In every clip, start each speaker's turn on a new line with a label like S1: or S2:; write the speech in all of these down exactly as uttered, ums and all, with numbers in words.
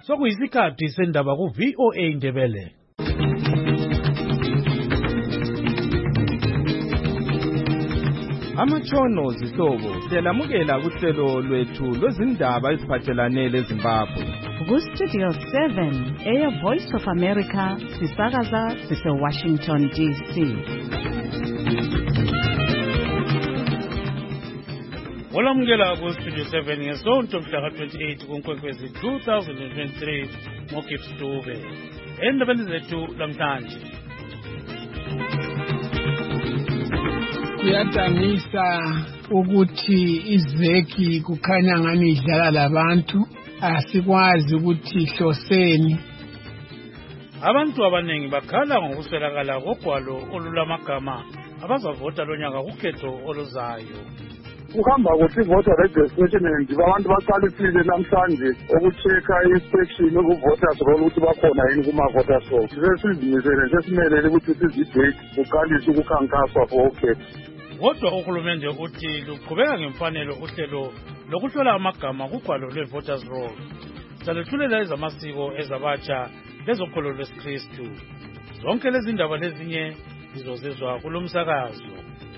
S1: Sokuyisikhathi sendaba ku V O A Ndebele.
S2: Amatshono zihlobo siyalamukela kuhlelo lwethu lwezindaba eziphathelane leZimbabwe.
S3: Ku Studio seven, Air Voice of America, sisakaza sise Washington D C.
S1: Olamukela ku Studio seven ngesonto mhla twenty-eight kuNkwenkwezi two thousand twenty-three Mokip Stube. Endabeni zethu lamhlanje.
S4: Kuyadanisa ukuthi izeki kukhanya ngani idlala labantu, asikwazi ukuthi ihloseni.
S1: Abantu abanengi bakhala ngokuswelakala kogwalo olulamagama abazavota lonyaka kukhetho oluzayo.
S5: Kuhamba ukuthi voter registration nje abantu baqalisile namhlanje ukuchecka inspection ukuvoters roll ukuthi bakhona yini kuma voters roll. Sesizimisele sesimelele ukuthi sizidate uqalise ukukhankaswa for ukhetho.
S1: Kodwa uhulumende uthi luqhubeka ngemfanelo uhlelo lokuhlola amagama kugwalo lwe-voters roll. Saluthulela ezamasiko ezabatsha lezokholo lwesikristu. Zonke lezi ndaba lezinye zizozezwa kulo msakazo.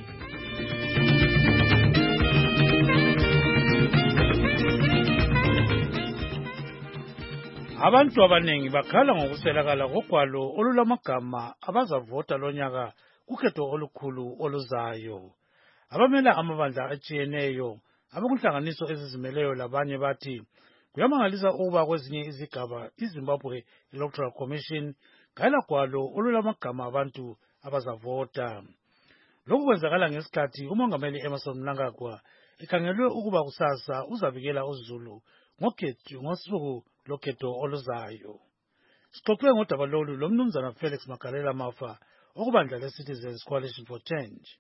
S1: Abantu abanengi bakhala ngokuswelakala kogwalo olulamagama abazavota lonyaka kukhetho olukhulu oluzayo. Abamela amabandla atshiyeneyo abakunhlanganiso ezizimeleyo labanye bathi kuyamangalisa ukuba kwezinye izigaba iZimbabwe Electoral Commission ngayela gwalo olulamagama abantu abazavota. Lokhu kwenzakala ngesikhathi umongameli Emmerson Mnangagwa ekhangelwe ukuba kusasa uzabikela uZulu ngokhetho ngosuku lokhetho oluzayo. Sixoxe ngodaba lolu lomnumzana Felix Magalela Mafa okubandla le-Citizens Coalition for Change.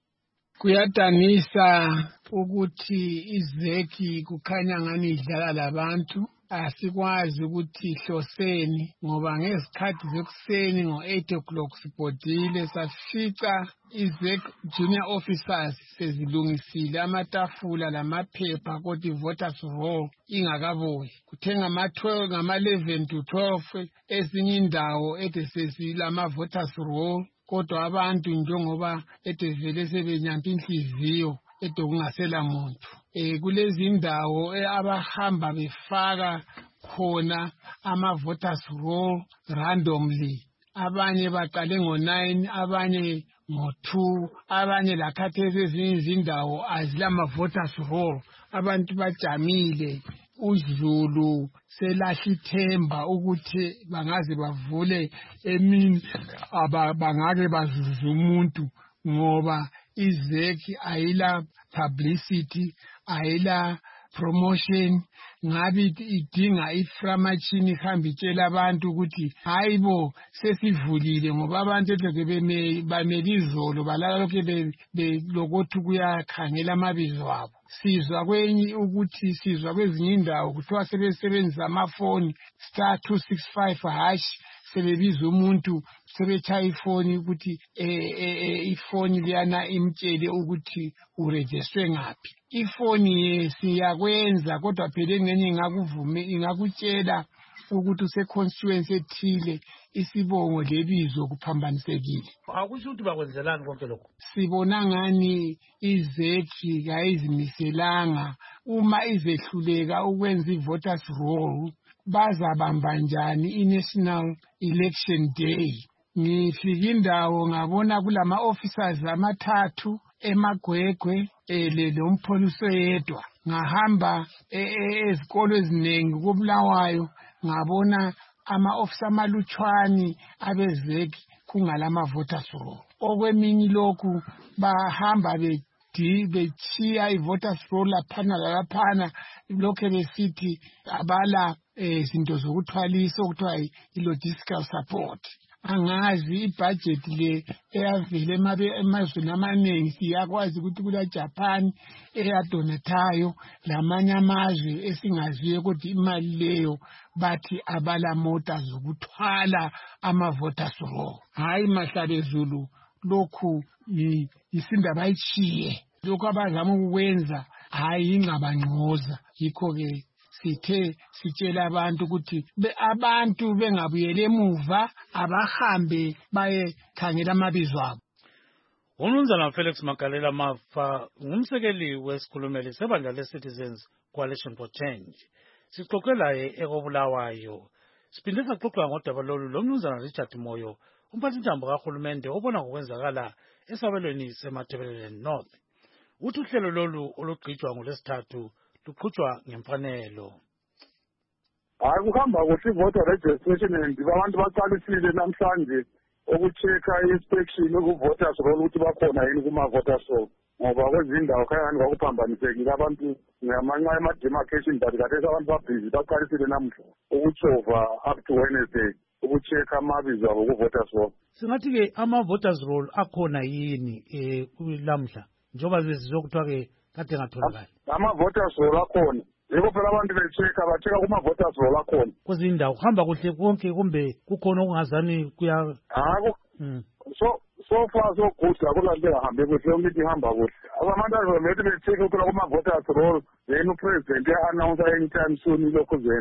S4: Kuyadanisa ukuthi izeki kukhanya ngani idlala labantu, asikwazi ukuthi ihloseni ngoba ngesikhathi zekuseni ngo-eight o'clock sibhodile safica izek junior officers sezilungisile amatafula lamaphepha kodwa i-voters roll ingakabuyi. Kuthe ngama-twelve ngama-eleven to twelve ezinye indawo ede sezilama-voters roll kodwa abantu njengoba ede vele sebenyanta inhliziyo ede kungasela muntu. Eh kulezi indawo abahamba befaka khona ama-voters roll randomly. Abanye baqale ngo-nine, abanye ngo-two, abanye lakhathesi ezinye izindawo azilama-voters roll. Abantu bajamile, uZulu selahla ithemba ukuthi bangaze bavule emini bangake bazuze umuntu ngoba izeki ayila publicity, ayila promotion. Ngabe idinga iframachini ihamba itshela abantu ukuthi hayibo sesivulile ngoba abantu ede bamele izolo balala lokho belokothi kuyakhangela amabizo abo. Sizwa kwenye ukuthi sizwa kwezinye indawo kuthiwa sebesebenzisa amafoni star two six five hash sebebiza umuntu sebetshaya ifoni ukuthi ifoni liyana imtshele ukuthi uregistrwe ngaphi. Ifoni siyakwenza kodwa phela ngenye ingakuvume ingakutshela ukuthi use-constituency ethile isibongo lebizo kuphambanisekile.
S1: Akusho ukuthi bakwenzelani konke lokho?
S4: Sibona ngani izeki kayizimiselanga uma izehluleka ukwenza i-voters roll bazabamba njani i-National Election Day. Ngifika indawo ngabona kulama officers amathathu eMagwegwe ele lompholisi yedwa. Ngahamba ezikolo eziningi koBulawayo ngabona ama-officer amalutshwani abezeki kungalama voters roll. Okwemini lokhu bahamba be bechiya i-voters roll laphana laphana lokho besithi abala izinto zokuthwalisa okuthiwa i-logistical support. Angazi ibudget le eyavele emazweni amaningi siyakwazi ukuthi kula Japan eyadonatayo lamanye amazwe esingaziyo ukuthi imali leyo bathi abala mota zokuthwala ama-voters roll. Hayi mahlale Zulu lokhu isindaba ayichiye lokho abazama ukwenza hayi ingabangcoza. Yikho ke sithe sitshela abantu ukuthi abantu bengabuyela emuva abahambe bayekhangela amabizo abo.
S1: Umnumzana Felix Magalela Mafa ngumsekeli wesikhulumeli sebandla le-Citizens Coalition for Change. Sixoxe laye ekobulawayo. Siphinde saxoxa ngodaba lolu lomnumzana Richard Moyo, umphathintambo kahulumende obona ngokwenzakala esabelweni seMatabeleland North. Uthi uhlelo lolu olugqitshwa ngolesithathu luqhutshwa ngemfanelo.
S5: Hayi kuhamba kuhle voter registration and abantu baqalisile namhlanje ukuchecka inspection ukuvoters roll ukuthi bakhona yini kuma voters roll. Ngoba kwezindawo khayani kwakuphambaniseki abantu ngamanye ama demarcation but kade abantu babhizi baqalisile namuhla ukuchova up to Wednesday ukuchecka amabizo abo ku voters roll.
S1: Singathi ke ama voters roll akhona yini eh kulamhla njoba bezizokuthiwa ke kade ngatholakala.
S5: Ama voters roll akhona. Yebo phela abantu bechecka bachecka kuma voters roll akhona.
S1: Kwezindawo kuhamba kuhle konke kumbe kukhona okungazani kuya
S5: hayi so so far so good akulanhle ahambe kuhle ukuthi ihamba kuhle. Abantu azomethi bechecka ukula kuma voters roll then upresident announce anytime soon lokho zen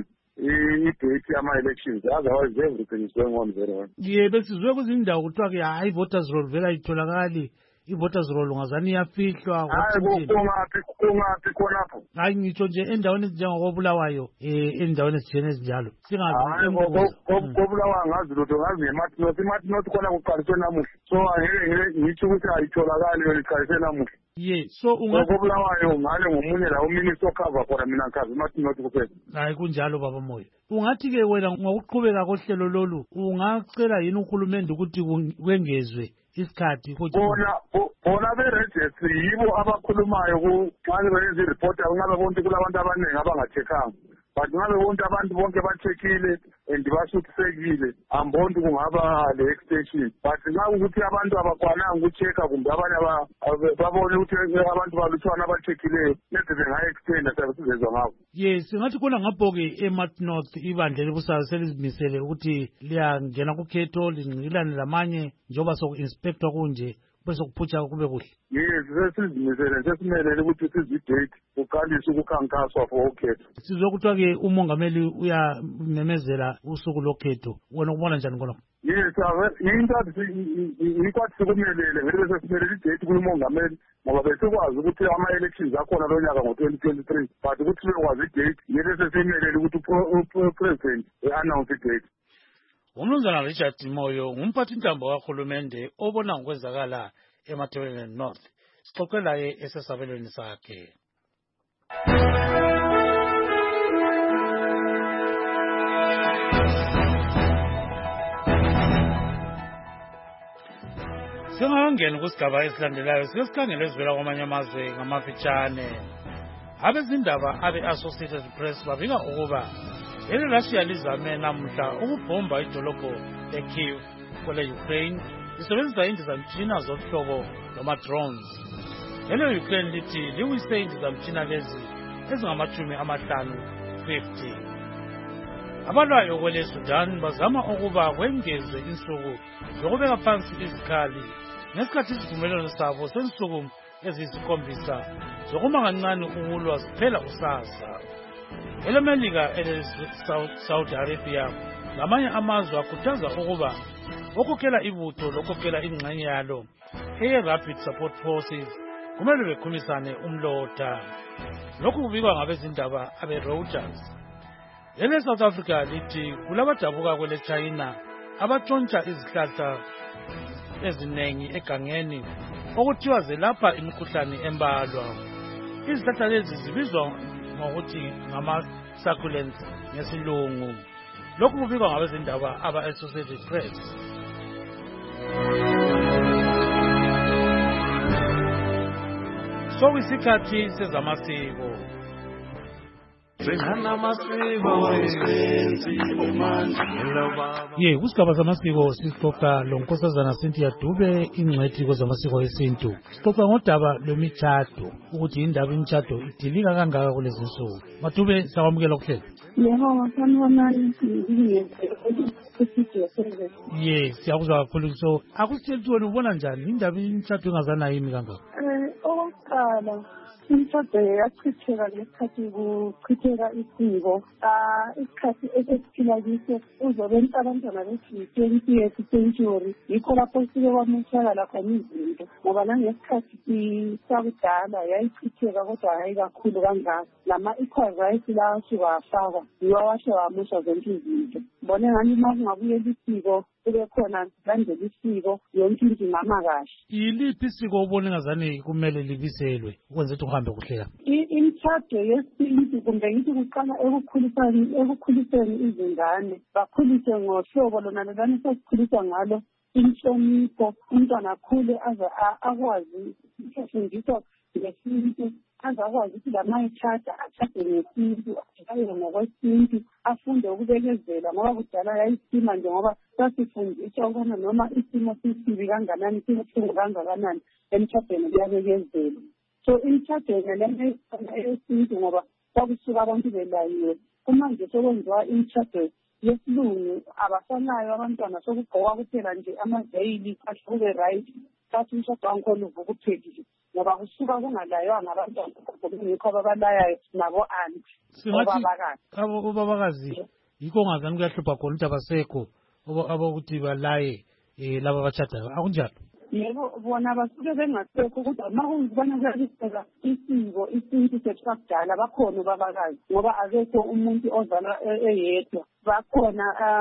S5: i-date yama-elections, otherwise everything is going on very well.
S1: Yeah, besizwe kuzindawo kuthiwa ke hayi voters roll vele ayitholakali, i-voters roll ungazani iyafihlwa.
S5: Hayi kungaphi kungaphi khonapho.
S1: Hayi ngitsho nje endaweni ezinjengokobulawayo eh endaweni ezijene ezinjalo.
S5: Singazi kobulawayo ngazi lutho ngazi ngemathi nothi mathi nothi khona kuqaliswe namuhla. So angeke ngitsho ukuthi ayitholakali yona iqaliswe namuhla.
S1: Yeah, so ungathi
S5: kobulawayo ngale ngomunye la uminister cover khona mina nkazi mathi nothi kuphela.
S1: Hayi kunjalo baba Moyo. Ungathi ke wena ngokuqhubeka kohlelo lolu ungacela yini uhulumende ukuthi kwengezwe isikhathi ukuthi
S5: bona bona beregistry yibo abakhulumayo ku xa benze report ngabe bonke kulabantu abaningi abangacheckanga. But ngabe bonke abantu bonke bacheckile and basuthisekile amboni kungaba le extension. But nxa ukuthi abantu abakwananga ukuchecka kumbe abanye babone ukuthi abantu balutshwana abacheckileyo lethe bengayi extend asebenzizwa ngabo.
S1: Yes, singathi khona ngaphoke eMarth North ibandla lebusayo selizimisele ukuthi liyangena kukhetho lingqilane lamanye njoba soku-inspector kunje bese kuphutsha kube kuhle.
S5: Yes, sesizimisele sesimelele ukuthi sizidate uqalise ukukhankaswa for ukhetho.
S1: Sizokuthiwa ke umongameli uyamemezela usuku lokhetho. Wena ubona njani khona?
S5: Yes, into ikwathi sikumelele ngeke sesimelele idate kumongameli ngoba besikwazi ukuthi ama-elections akhona lo nyaka ngo-twenty twenty-three but ukuthi bekwazi idate ngeke sesimelele ukuthi upresident e-announce idate.
S1: Umnumzana Richard Moyo ngumphathintambo kahulumende obona ngokwenzakala eMatabeleland North. Sixoxe laye esesabelweni sakhe. Singangena kusigaba esilandelayo sesikhangele ezivela kwamanye amazwe ngamafitshane. Abezindaba abe-Associated Press babika ukuba leli Russia lizame namhla ukubhomba idolobho eKyiv kwele Ukraine lisebenzisa indizamtshina zohlobo lwama-drones. Lelo Ukraine lithi liwise indizamtshina lezi ezingamashumi amahlanu fifty. Abalwayo kwele Sudan bazama ukuba kwengezwe insuku zokubeka phansi izikhali ngesikhathi isivumelwano sabo sensuku eziyisikhombisa zokuma kancane ukulwa ziphela kusasa. EleMelika ele-Saudi Arabia lamanye amazwe akhuthaza ukuba okukela ibutho lokukela ingxenye yalo eye-Rapid Support Forces kumele bekhumisane umlotha. Lokhu kubikwa ngabezindaba abe-Reuters. Ele-South Africa lithi kulabadabuka kwele China abatshontsha izihlahla ezinengi egangeni okuthiwa zelapha imikhuhlane embalwa. Izihlahla lezi zibizwa ngokuthi ngama-succulents ngesilungu. Lokhu kubikwa ngabezindaba aba-Associated Press. So isikhathi sezamasiko. Ye kusigaba zamasiko sixoxa lonkosazana Cynthia Dube ingcwethi kwezamasiko esintu. Sixoxa ngodaba lwemitshato ukuthi indaba imitshato idilika kangaka kulezi nsuku. Madube sawamukela kuhlela.
S6: Yebo ngiyabona ukuthi
S1: ye siyakuzwa kakhulu. So akusitshela ubona njani indaba imitshato ingazana yimi kangaka?
S6: Eh okokuqala Imishado yachitheka ngesikhathi kuchitheka isiko. Ah, isikhathi esesiphila kiso uzobe abantwana bethu twentieth century. Yikho lapho sike kwamushakala khona izinto. Ngoba nangesikhathi sakudala yayichitheka kodwa hayi kakhulu kangako. Lama-equal rights lawa asuka afakwa yiwo awasho wamusha zonke izinto. Mbone ngani uma kungabuyela isiko kube khona landela isiko yonke into ingama kahle.
S1: Yiliphi isiko ubone ngazani kumele libiselwe ukwenza ukuthi uhambe kuhle la?
S6: Imishado yesintu kumbe ngithi kuqala ekukhuliseni ekukhuliseni izingane bakhulise ngohlobo lona lelani sesikhuliswa ngalo inhlonipho umntwana akhule aze akwazi ukufundiswa ngesintu aze akwazi ukuthi lamayishada ashade ngesintu aye ngokwesintu afunde ukubekezela ngoba kudala yayisima nje ngoba sasifundiswa ukubana noma isimo sisibi kanganani sibuhlungu kangakanani emshadweni kuyabekezela. So imishadweni lena eyesintu ngoba kwakusuka abantu belayiwe kumanje sokwenziwa imishado yesilungu abasanayo abantwana sokugqoka kuphela nje amaveyili ahlube right sathi umshado wankolo uvuka uphelile ngoba kusuka kungalaywanga abantwana ngikho ababalayayo nabo anti obabakazi
S1: abo babakazi yikho ngazani kuyahlupha khona ukuthi abasekho abokuthi balaye laba bachadayo akunjalo.
S6: Yebo bona basuke bengasekho kodwa uma kungibona kuyabiseka isiko isintu sethu sakudala bakhona babakazi ngoba akekho umuntu ozala eyedwa bakhona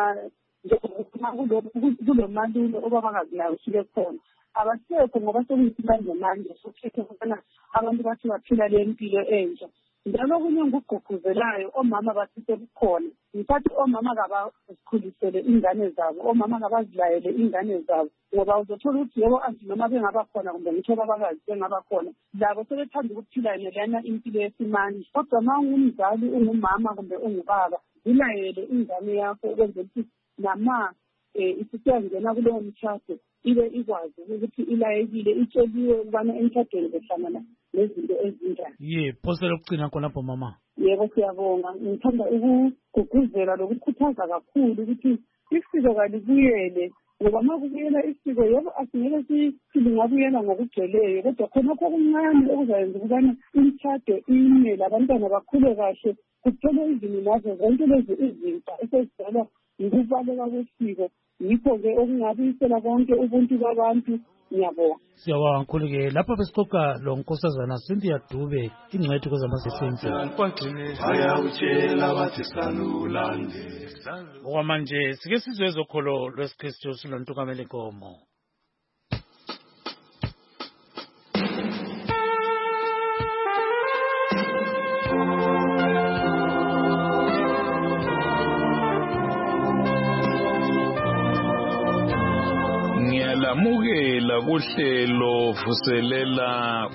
S6: kulo malulo obabakazi nayo usuke khona abasekho ngoba sokuyisimanje manje sokhethe ukubana abantu bathi baphila le mpilo entsha. Njalo kunye ngugqugquzelayo omama bathi sebukhona ngithathi omama kabazikhulisele ingane zabo omama kabazilayele ingane zabo ngoba uzothola ukuthi yebo anti noma bengaba khona kumbe ngitho babakazi bengaba khona labo sebethanda ukuphila lena impilo yesimanje kodwa uma ungumzali ungumama kumbe ungubaba zilayele ingane yakho ukwenzela ukuthi nama isisiyangena kuleyo mishado ibe ikwazi ukuthi ilayekile itsheliwe ukubana emshadweni behlangana nezinto ezinjani.
S1: Ye phosela ukugcina khonapho mama.
S6: Yebo siyabonga ngithanda ukugqugquzela lokukhuthaza kakhulu ukuthi isiko kalibuyele ngoba uma kubuyela isiko yebo asingeke silingabuyela ngokugcweleyo kodwa khonapho okuncane okuzayenza ukubana imishado ime labantwana bakhule kahle kuthole izini nazo zonke lezi izinto esezidalwa yikubaleka kwesiko yikho-ke okungabuyisela konke ubuntu babantu. Ngiyabonga.
S1: Siyabonga kakhulu-ke lapha besixoxa lo nkosazana Cynthia Dube ingcwethi kwezamasesensi. Okwamanje sike sizwe ezokholo lwesikristu silontukamela inkomo.
S7: Ngiyalamukela kuhlelo vuselela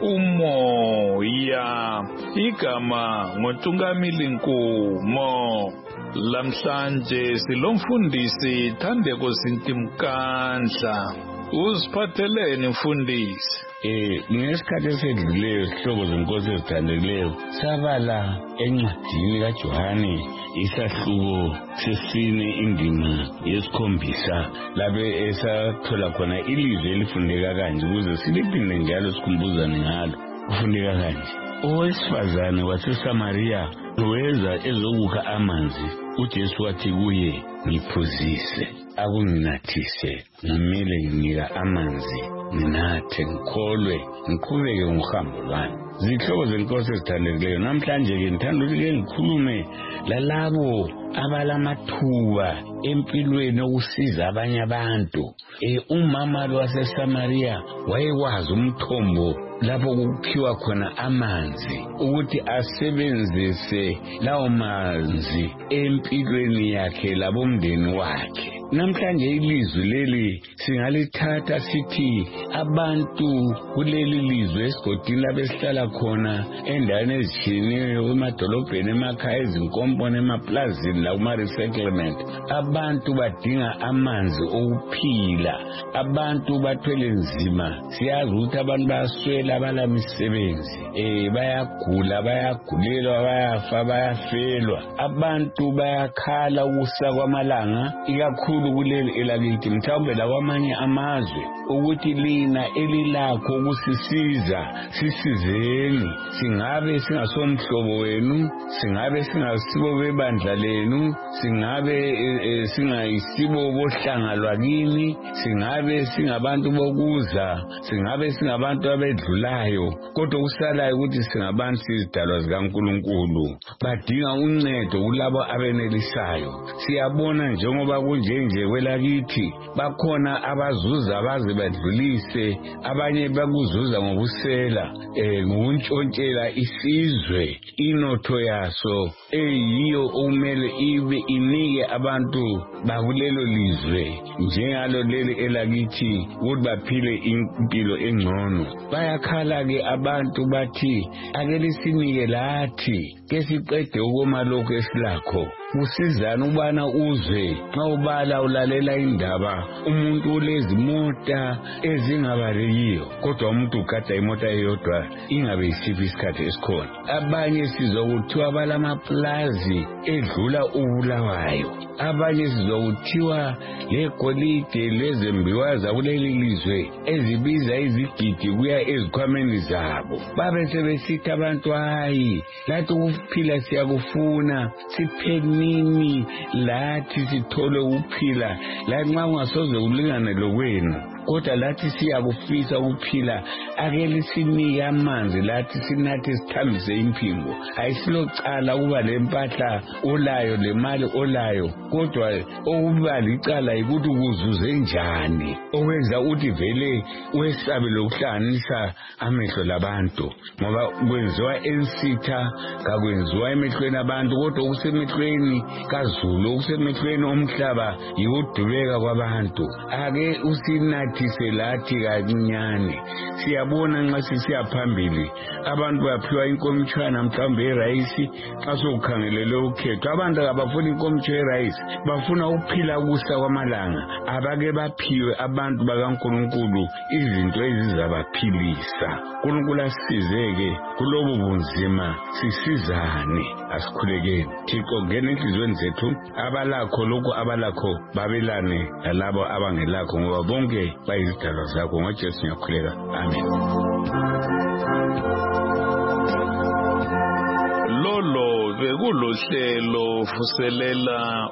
S7: umoya igama ngoNtungamili Nkomo. Lamhlanje silomfundisi Thandeko Sintimkandla. Uziphatheleni mfundisi?
S8: Eh ngesikhathi esedluleyo sihlobo zenkosi ezithandekileyo sabala encwadini kaJohane isahluko sesine indima yesikhombisa labe esathola khona ilizwi elifundeka kanje ukuze siliphinde njalo sikhumbuzane ngalo. Kufundeka kanje: owesifazane waseSamariya weza ezokukha amanzi. uJesu wathi kuye, ngiphuzise, akunginathise, ngimele nginika amanzi, nginathe, ngikholwe, ngiqhubeke ngohambo lwami. Zihlobo zenkosi ezithandekileyo, namhlanje-ke ngithanda ukuthi-ke ngikhulume lalabo abalamathuba empilweni okusiza abanye abantu. Eh umama lo waseSamariya wayekwazi umthombo lapho kukhiwa khona amanzi ukuthi asebenzise lawo manzi empilweni yakhe labomndeni wakhe. Namhlanje ilizwi leli singalithatha sithi abantu kuleli lizwe esigodini labesihlala khona endaweni ezitshiyeneyo emadolobheni, emakhaya, ezinkomponi, emaplazini lakuma-resettlement, abantu badinga amanzi okuphila. Abantu bathwele nzima. Siyazi ukuthi abantu bayaswela, abalamisebenzi, eh bayagula, bayagulelwa, bayafa, bayafelwa. Abantu bayakhala ukusa kwamalanga, ikakhulu kakhulu kuleli elakithi mhlawumbe lakwamanye amazwe ukuthi lina elilakho ukusisiza sisizeni, singabe singasomhlobo wenu, singabe singasibo bebandla lenu, singabe e, e, singayisibo bohlanga lwakini, singabe singabantu bokuza, singabe singabantu abedlulayo, kodwa kusalayo ukuthi singabantu sizidalwa zikaNkulunkulu badinga uncedo kulabo abenelisayo. Siyabona njengoba kunjenje kwelakithi bakhona abazuza baze badlulise, abanye bakuzuza ngobusela eh ngokuntshontshelwa isizwe inotho yaso eyiyo okumele ibe inike abantu bakulelo lizwe njengalo leli elakithi ukuthi baphile impilo engcono. Bayakhala ke abantu bathi ake lisinike lathi ke siqede ukoma lokho esilakho. Usizana ubana uzwe xa ubala ulalela indaba umuntu ulezimota ezingabalekiyo kodwa umuntu ugada imota eyodwa ingabe isiphi isikhathi esikhona. Abanye sizokuthiwa balamaplazi edlula ubulawayo, abanye sizokuthiwa legolide lezembiwa zakuleli lizwe ezibiza izigidi kuya ezikhwameni zabo. Babe sebesithi abantu hayi lathi ukuphila siyakufuna sipheni nini lathi sithole ukuphila lanxa ungasoze ulingane lokwenu kodwa lathi siyakufisa ukuphila ake lisinike amanzi lathi sinathi sithambise impingo. Ayisilocala ukuba lempahla olayo lemali olayo kodwa okuba licala ukuthi ukuzuze njani okwenza ukuthi vele wesabe lokuhlanganisa amehlo labantu ngoba kwenziwa ensitha kakwenziwa emehlweni abantu kodwa okusemehlweni kaZulu okusemehlweni omhlaba yikudubeka kwabantu. Ake usinathise lathi kancinyane. Siyabona nxa sisiya phambili abantu baphiwa inkomishana mhlawumbe erayisi xa sokukhangelele ukhetho. Abantu abafuna inkomishana erayisi bafuna ukuphila kusa kwamalanga. Abake baphiwe abantu bakaNkulunkulu izinto ezizabaphilisa. uNkulunkulu asizeke kulobu bunzima sisizane asikhulekeni. Thixo ngene enhlizweni zethu abalakho lokho abalakho babelane lalabo abangelakho ngoba bonke bayizidalwa zakho ngoJesu ngiyakhuleka. Amen.
S7: Lolo bekulohlelo vuselela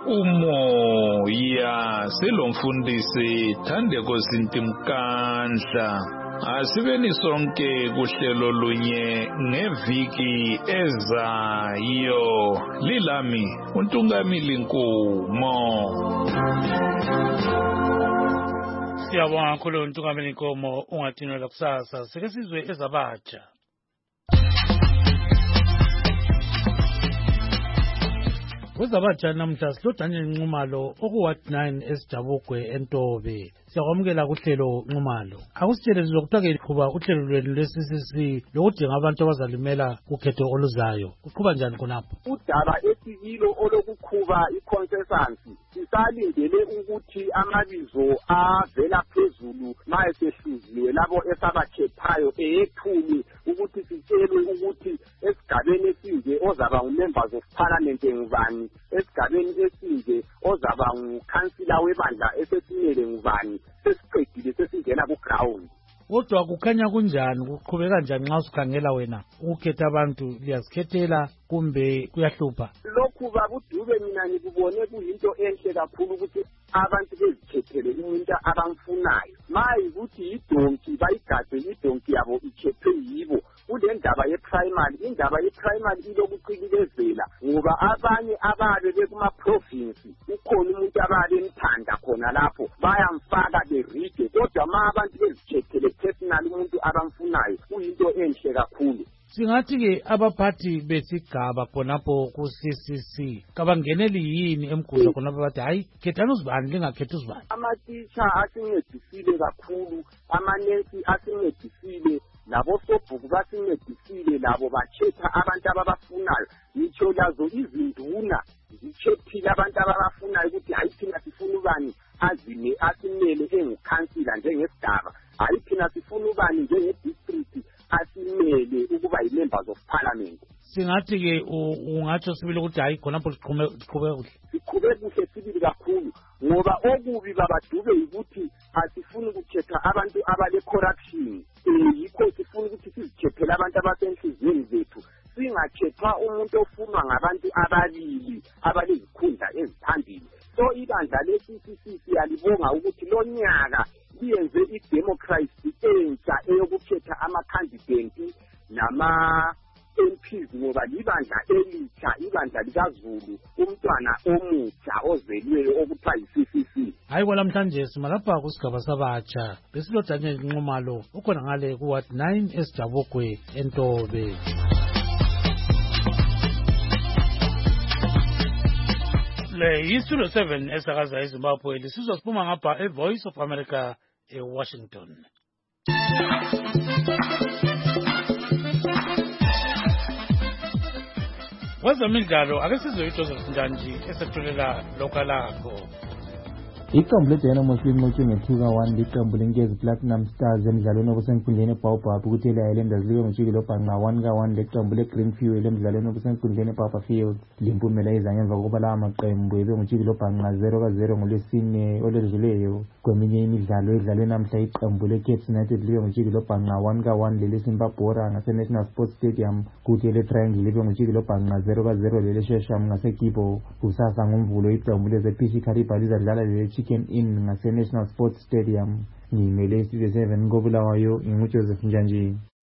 S7: umoya selomfundisi Thandeko Sintimkandla. Asibeni sonke kuhlelo lunye ngeviki ezayo. Lilami uNtungamili Nkomo.
S1: Siyabonga kakhulu uNtungamili Nkomo. Ungatinela kusasa sike sizwe ezabatsha. Wezabatsha namhla silodanye Nxumalo okuward nine eSijabugwe eNtobe. Siyakwamukela kuhlelo Nxumalo. Akusitshele sizokuthiwa ke liqhuba uhlelo lwenu lwe-C C C lokudinga abantu abazalimela ukhetho oluzayo. Kuqhuba njani khonapho?
S9: Udaba esiyilo olokukhuba iconsensus sisalindele ukuthi amabizo avela phezulu mayesehluziwe labo esabakhethayo eyethumi ukuthi sitshelwe ukuthi esigabeni esinje ozaba ngu-members of parliament ngubani, esigabeni esinje ozaba ngukhansila webandla esesimele ngubani, sesiqedile sesingena ku-ground.
S1: Kodwa kukhanya kunjani kuqhubeka njani nxa usikhangela wena ukukhetha abantu liyazikhethela kumbe kuyahlupha?
S9: Lokhu babudube mina ngikubone kuyinto enhle kakhulu ukuthi abantu bezikhethele umuntu abamfunayo. Mayi ukuthi idonki bayigade idonki yabo ikhethwe yibo. Kule ndaba ye-primary, indaba ye-primary ilokucikikezela ngoba abanye ababe bekuma-province ukhona umuntu ababe emthanda khona lapho bayamfaka beride kodwa ma abantu bezikhethele personal umuntu abamfunayo kuyinto enhle kakhulu.
S1: Singathi-ke abaphathi besigaba khonapho ku-C C C kabangeneli yini emgudla khonapho bathi hayi khethani uzibani lingakhethi uzibani?
S9: Amatitsha asincedisile kakhulu, amanensi asincedisile, labo sobhuku basincedisile, labo bakhetha abantu ababafunayo. Ngitsho lazo izinduna zikhethile abantu ababafunayo ukuthi hayi thina sifuna ubani azime asimele engukhansila njengesigaba, hayi thina sifuna ubani njengedistrict asimele ukuba yi-members of parliament.
S1: Singathi-ke ungatsho sibili ukuthi hayi khonapho siqhube kuhle.
S9: Siqhube kuhle sibili kakhulu ngoba okubi babadube ukuthi asifuni ukukhetha abantu abale corruption yikho sifuna ukuthi sizikhethele abantu abasenhliziyweni zethu singakhetha umuntu ofunwa ngabantu ababili abalezikhundla eziphambili. So ibandla le-C C C siyalibonga ukuthi lo nyaka liyenze idemocracy entsha eyokukhetha ama-candidate nama M Ps ngoba libandla elitsha ibandla likaZulu umntwana omutsha ozelweyo okuthiwa yi-C C C.
S1: Hayi kwalamhlanje simalapha kusigaba sabatsha besilodanyela inqumalo ukhona ngale kuward nine esijabokwe eNtobe. Le yisulo seven esakaza eZimbabwe lisizwa siphuma ngapha eVoice of America eWashington. Kwezemidlalo ake sizwe uJoseph Njanji esethulela lokalakho.
S10: Iqembu leDynamos linqotshwe ngethuka one liqembu lenkezi Platinum Stars emidlalweni obusenkundleni eBaobab ukuthi le-Highlanders libe ngojiki lobhanqa one ka one leqembu leGreenfield emidlalweni obusenkundleni eBarberfield. Limpumela iza ngemva kokuba lawa maqembu ebe ngojiki lobhanqa zero ka zero ngolwesine olwedluleyo. Kweminye imidlalo edlalwe namhla iqembu leCapes United libe ngojiki lobhanqa one ka one leleSimbabora ngase-National Sports Stadium kuthi le-Triangle libe ngojiki lobhanqa zero ka zero leleShesham ngaseGibo. Kusasa ngomvulo iqembu leze-P C Kariba lizadlala lele Chicken Inn ngase-National Sports Stadium. Ngimele isizwe seven koBulawayo nginguJoseph Njanji.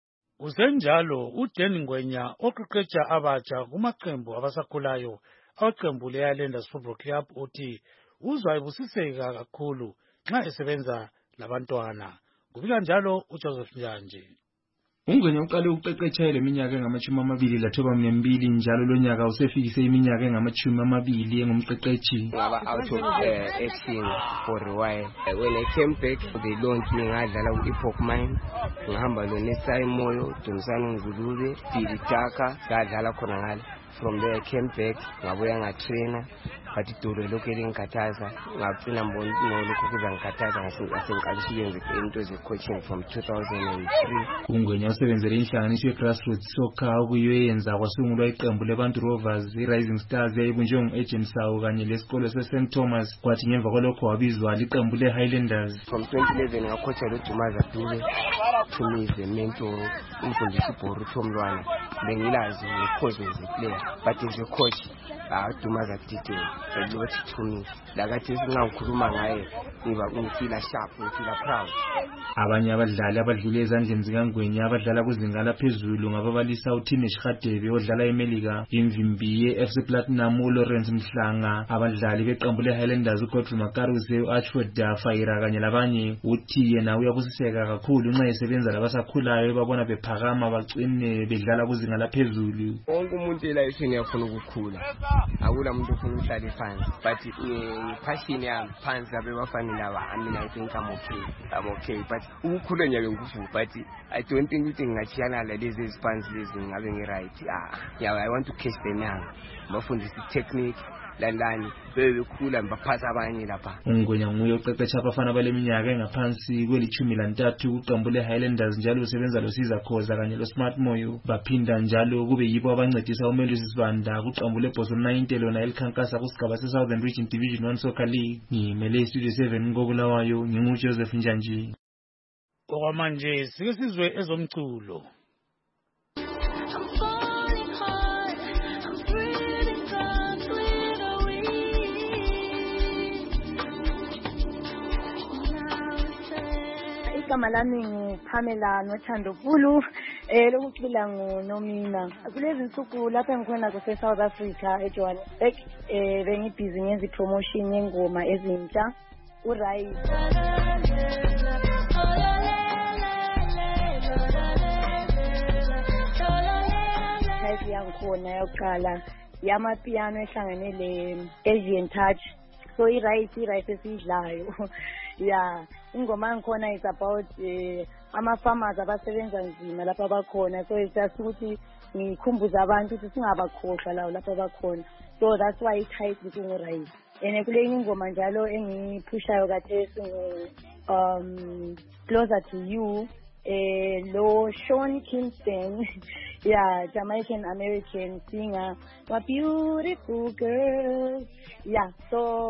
S1: Kusenjalo uDeni Ngwenya oqeqetsha abatsha kumaqembu abasakhulayo aqembu le-Highlanders Football Club uthi uzwa ebusiseka kakhulu nxa esebenza labantwana. Kubika njalo uJoseph Njanji.
S2: Ungwenya uqale ukuqeqetsha leminyaka engamashumi amabili lathoba mbili njalo lo nyaka usefikise iminyaka engamashumi amabili engumqeqeshi.
S11: Ngaba out of uh, action for a while. Uh, when I came back they launched me ngadlala ku-Epoch Mine ngihamba lo Nesai Moyo Dumisano Ngulube Dilitaka ngadlala khona ngale. From there I came back ngabuya ngatrainer bathi duro lokho elingikhathaza ngagcina mbona lokho kuzangikhathaza ngasengiqalisile into ze-coaching from two thousand three.
S2: Ungwenya usebenzele inhlanganiso ye-grassroots soccer okuyenza kwasungulwa iqembu leBantu Rovers i-Rising Stars eyayibunjwe ngu-Agent Sawu kanye lesikolo se-Saint Thomas kwathi ngemva kwalokho wabizwa liqembu le-Highlanders.
S11: From twenty eleven ngacoacha loDumaza Dube to me is the mentor umfundisi uBoruto Mlwana bengilazi ngekhozi ngiziplayer but as a coach Dumaza Tite a lot to me lakathi singakhuluma ngaye ngiba ngifila sharp ngifila proud.
S2: Abanye abadlali abadlule ezandleni zikaNgwenya abadlala kuzinga laphezulu ngababalisa uThinesh Khadebe odlala eMelika, imvimbi ye-F C Platinum uLawrence Mhlanga, abadlali beqembu le-Highlanders uGodfrey Makaruse, uAchford Dafaira kanye labanye. Uthi yena uyabusiseka kakhulu nxa esebenza labasakhulayo babona bephakama bagcine bedlala kuzinga laphezulu.
S11: Wonke umuntu elayifini uyafuna ukukhula, akula muntu ofuna ukuhlala phansi, but passion yami phansi abe bafana laba. I mean I think I'm okay, I'm okay, but ukukhula nyabe ngufu, but I don't think ukuthi ngingachiyana lezi eziphansi lezi ngabe ngi-right. Yeah, I want to catch them young, bafundisa technique lalani bebekhula mbaphatha abanye lapha.
S2: Ungwenya nguye oqeqetsha abafana baleminyaka engaphansi kwelithumi lantathu kuqembu le-Highlanders njalo usebenza loSiza Khoza kanye loSmart Moyo. Baphinda njalo kube yibo abancedisa uMelusi Sibanda kuqembu leBoson ninety lona elikhankasa kusigaba se-Southern Region Division one Soccer League. Ngimele iStudio seven koBulawayo nginguJoseph Njanji.
S1: Okwamanje sike sizwe ezomculo.
S12: Igama lami nguPamela Nothandopulu eh lokucula nguNomina. Kulezi insuku lapha ngikhona kuse South Africa eJohannesburg eh bengibhizi ngenza promotion yengoma ezintsha uRight. Hayi yangikhona yokuqala yamapiano ehlangene le Asian touch. So iRight iRight esidlayo. Yeah, ingoma ngikhona is about uh, ama-farmers abasebenza nzima lapha abakhona. So it's just ukuthi ngikhumbuza abantu ukuthi singabakhohlwa lawo lapha abakhona. So that's why i-title kungu-Right. And kule ingoma njalo engiphushayo kathesi um Closer to You, eh lo Sean Kingston. Yeah, Jamaican American singer, a beautiful girl. Yeah, so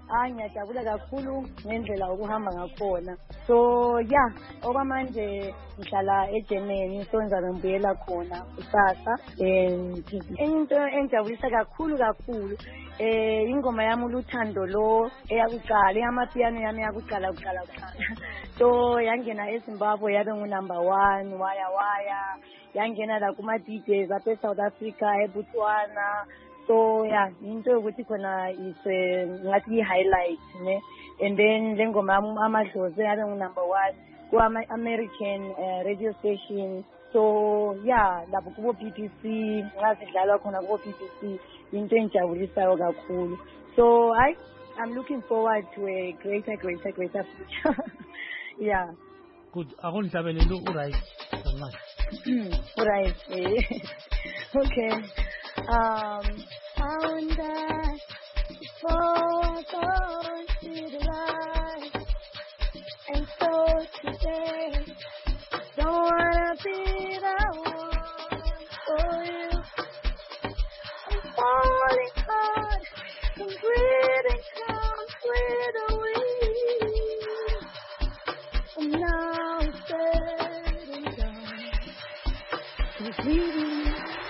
S12: hayi ngiyajabula kakhulu ngendlela ukuhamba ngakhona. So yeah, okwamanje ngihlala eGermany, so ngizabe ngibuyela khona kusasa. And into engijabulisa kakhulu kakhulu eh ingoma yami uLuthando lo eyakuqala, eyamapiano yami yakuqala kuqala kuqala. So yangena eZimbabwe yabe ngu number one waya waya, yangena la kuma D Js apha South Africa, eBotswana. So yeah, into ukuthi khona is ngathi highlight ne. And then lengoma amadlozi yabe ngu number one ku American uh, radio station. So yeah, lapho kubo B B C ngazidlala khona kubo B B C, into enjabulisayo kakhulu. So I I'm looking forward to a greater greater greater future. Yeah.
S1: Good. Akunhlabelele uright.
S12: Right. Okay. Um found that before going to the light, and so today don't wanna be the one for you. I'm falling hard and breathing comes with a wind. And now it's said and done. It's bleeding,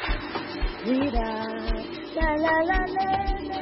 S12: bleeding, la la la la la.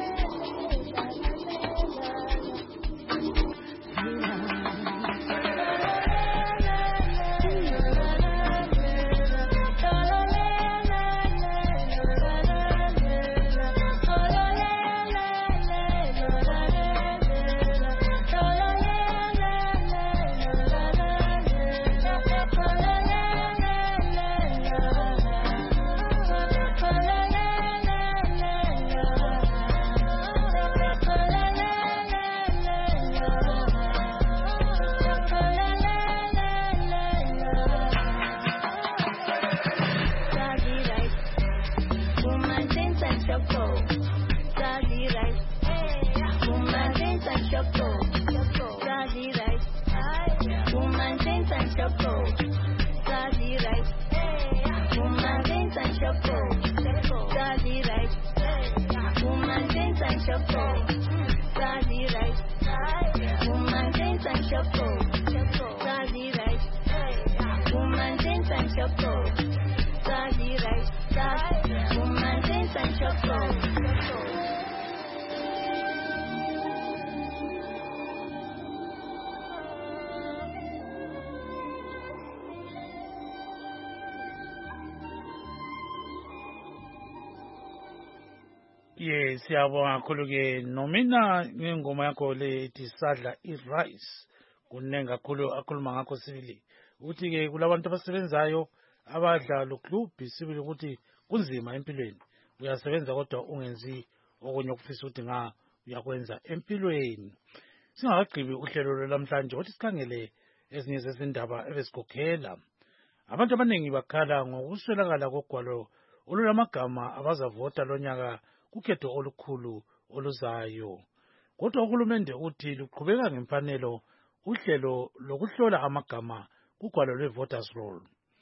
S1: Yes, siyabonga kakhulu ke nomina ngengoma yakho le ethi sadla i-rice kunenga kakhulu akhuluma ngakho sibili uthi ke kulabantu abasebenzayo abadla loklubi sibili ukuthi kunzima empilweni, uyasebenza kodwa ungenzi okunye okufisa ukuthi nga uyakwenza empilweni. Singakagqibi uhlelo lwamhlanje ukuthi sikhangele ezinye zezindaba ebesikhokhela. Abantu abaningi bakhala ngokuswelakala kogwalo olulamagama abazavota lonyaka kukhetho olukhulu oluzayo. Kodwa uhulumende uthi luqhubeka ngemfanelo uhlelo lokuhlola amagama kugwalo lwe-voters roll.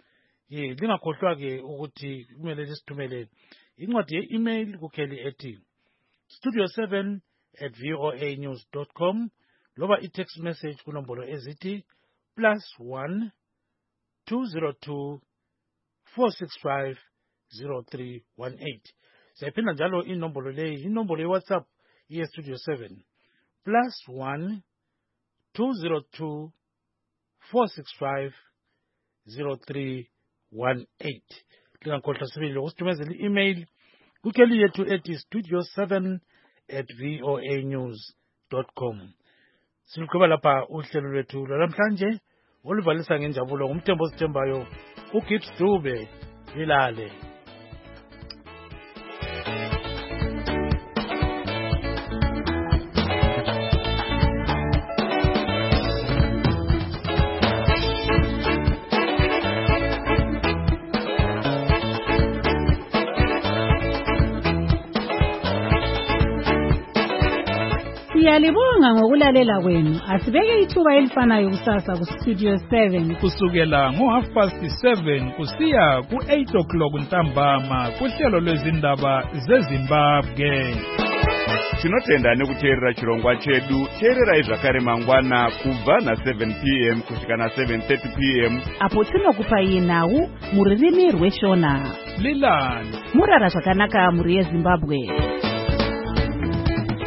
S1: Ye lingakhohlwa ke ukuthi kumele lisithumele incwadi ye-email kukheli ethi studio seven at voa news dot com loba i-text message kunombolo ezithi plus one two zero two four six five zero three one eight. Sayiphinda njalo inombolo leyi inombolo ye-WhatsApp ye-Studio seven plus one two zero two four six five zero three one eight. Lingakhohlwa sibili ukusithumezela i-email kukheli yethu ethi studio seven at voa news dot com. Siluqhuba lapha uhlelo lwethu lwalamhlanje oluvalisa ngenjabulo ngumthembo osithembayo uGibbs Dube Lilale.
S3: Siyalibonga ngokulalela kwenu. Asibeke ithuba elifanayo kusasa ku Studio seven
S7: kusukela ngo half past seven kusiya ku eight o'clock ntambama kuhlelo lwezindaba zeZimbabwe.
S13: tinotenda nekuteerera chirongwa chedu. Teererai zvakare mangwana kubva na seven p m kusvika na seven thirty p m
S3: apo tinokupai nhau mururimi rweshona.
S7: Leland
S3: murara zvakanaka muri yeZimbabwe.